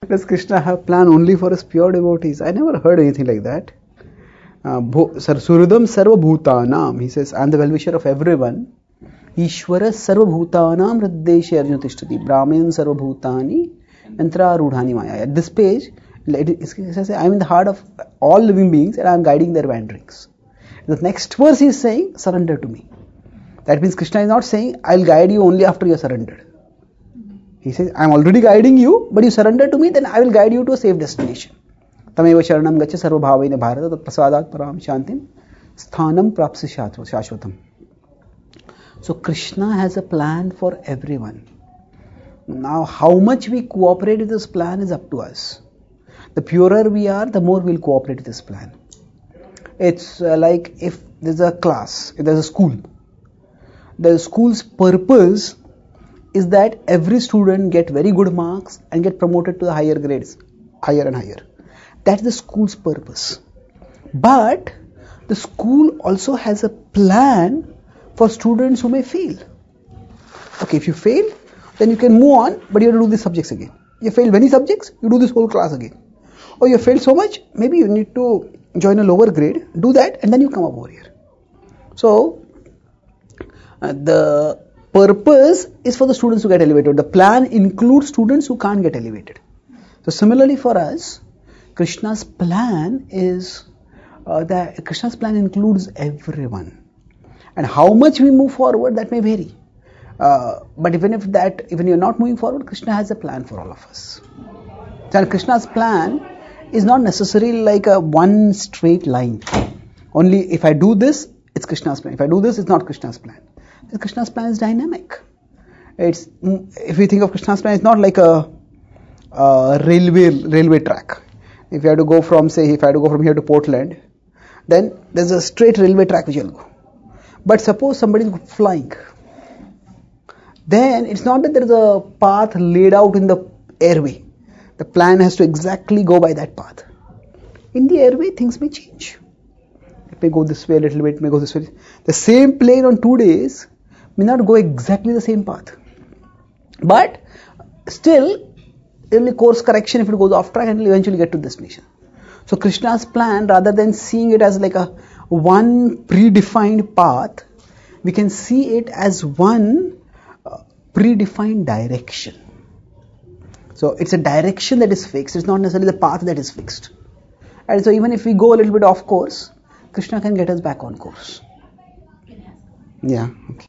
Does Krishna have plan only for his pure devotees? I never heard anything like that. Surudam Sarva Bhutanam. He says, I am the well-wisher of everyone. Ishvara Sarva Bhutanam Hriddeshe Arjuna Tishtati. Brahmin Sarva Bhutani Yantra Rudhani Maya. At this page, it says, I am in the heart of all living beings and I am guiding their wanderings. The next verse he is saying, surrender to me. That means Krishna is not saying, I will guide you only after you are surrendered. He says, I am already guiding you, but you surrender to me, then I will guide you to a safe destination. Tameva sharanam gacha sarva bhavaina bharata tat prasadat param shantim sthanam prapsi shashvatam. So Krishna has a plan for everyone. Now how much we cooperate with this plan is up to us. The purer we are, the more we will cooperate with this plan. It's like if there's a class, if there's a school. The school's purpose is that every student get very good marks and get promoted to the higher grades, higher and higher. That's the school's purpose. But the school also has a plan for students who may fail. Okay, if you fail, then you can move on, but you have to do these subjects again. You fail many subjects, you do this whole class again. Or you failed so much, maybe you need to join a lower grade, do that, and then you come up over here. So, the purpose is for the students to get elevated. The plan includes students who can't get elevated. So similarly for us, Krishna's plan is Krishna's plan includes everyone. And how much we move forward, that may vary. But even you're not moving forward, Krishna has a plan for all of us. So Krishna's plan is not necessarily like a one straight line. Only if I do this, it's Krishna's plan. If I do this, it's not Krishna's plan. Krishna's plan is dynamic. If we think of Krishna's plan, it's not like a railway track. If I had to go from here to Portland, then there's a straight railway track which will go. But suppose somebody is flying, then it's not that there is a path laid out in the airway. The plan has to exactly go by that path. In the airway, things may change. It may go this way a little bit, it may go this way. The same plane on 2 days may not go exactly the same path. But still, only course correction if it goes off track and it will eventually get to destination. So Krishna's plan, rather than seeing it as like a one predefined path, we can see it as one predefined direction. So it's a direction that is fixed, it's not necessarily the path that is fixed. And so even if we go a little bit off course, Krishna can get us back on course. Yeah. Okay.